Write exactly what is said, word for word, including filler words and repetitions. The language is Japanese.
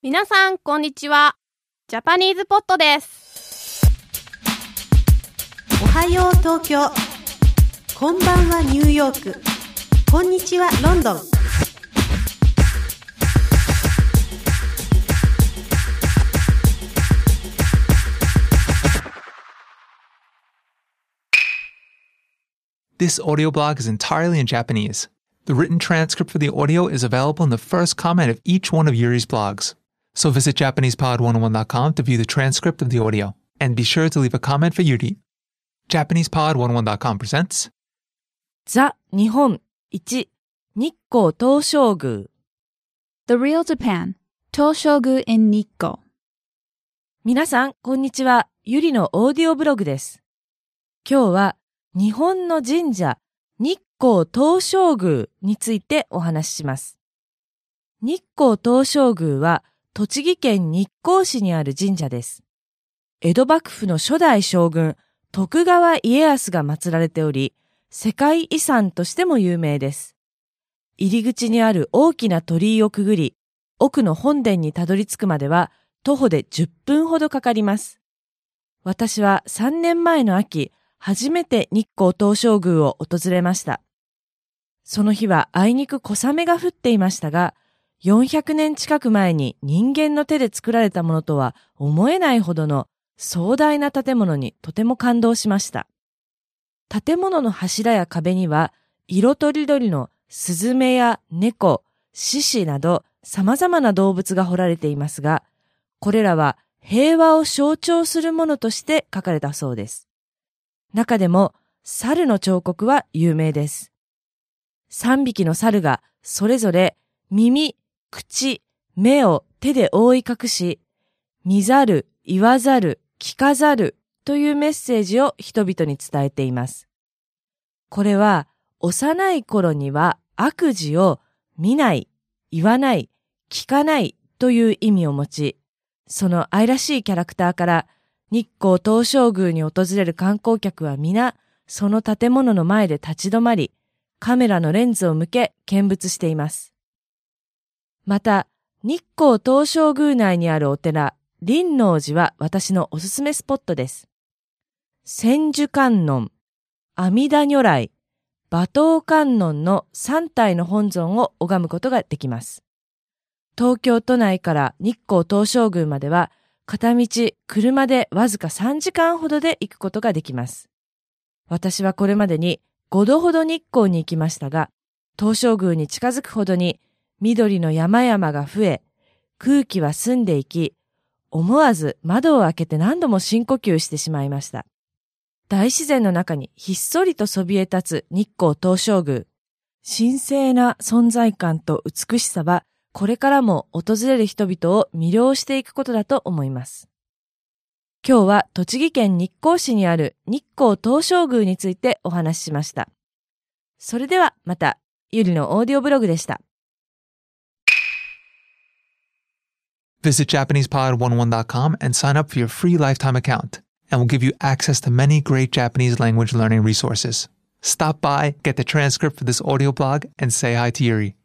皆さんこんにちは。ジャパニーズポットです。 おはよう東京、こんばんはニューヨーク、こんにちはロンドン。 This audio blog is entirely in Japanese. The written transcript for the audio is available in the first comment of each one of Yuri's blogs. So visit Japanese Pod one oh one dot com to view the transcript of the audio. And be sure to leave a comment for Yuri. Japanese Pod one oh one dot com presents ザ・日本いち日光東照宮 The Real Japan, Toshogu in Nikko。 皆さん、こんにちは。ゆりのオーディオブログです。今日は日本の神社、日光東照宮についてお話しします。日光東照宮は栃木県日光市にある神社です。江戸幕府の初代将軍、徳川家康が祀られており、世界遺産としても有名です。入り口にある大きな鳥居をくぐり、奥の本殿にたどり着くまでは徒歩でじゅっぷんほどかかります。私はさんねんまえの秋、初めて日光東照宮を訪れました。その日はあいにく小雨が降っていましたが、よんひゃくねん近く前に人間の手で作られたものとは思えないほどの壮大な建物にとても感動しました。建物の柱や壁には色とりどりのスズメや猫、獅子など様々な動物が彫られていますが、これらは平和を象徴するものとして描かれたそうです。中でも猿の彫刻は有名です。三匹の猿がそれぞれ耳、口、目を手で覆い隠し、見ざる、言わざる、聞かざるというメッセージを人々に伝えています。これは幼い頃には悪事を見ない、言わない、聞かないという意味を持ち、その愛らしいキャラクターから日光東照宮に訪れる観光客は皆その建物の前で立ち止まり、カメラのレンズを向け見物しています。また、日光東照宮内にあるお寺、輪王寺は私のおすすめスポットです。千手観音、阿弥陀如来、馬頭観音のさん体の本尊を拝むことができます。東京都内から日光東照宮までは、片道車でわずかさんじかんほどで行くことができます。私はこれまでにごどほど日光に行きましたが、東照宮に近づくほどに緑の山々が増え、空気は澄んでいき、思わず窓を開けて何度も深呼吸してしまいました。大自然の中にひっそりとそびえ立つ日光東照宮。神聖な存在感と美しさは、これからも訪れる人々を魅了していくことだと思います。今日は栃木県日光市にある日光東照宮についてお話ししました。それではまた、ゆりのオーディオブログでした。 Visit Japanese Pod one oh one dot com and sign up for your free lifetime account, and we'll give you access to many great Japanese language learning resources. Stop by, get the transcript for this audio blog, and say hi to Yuri.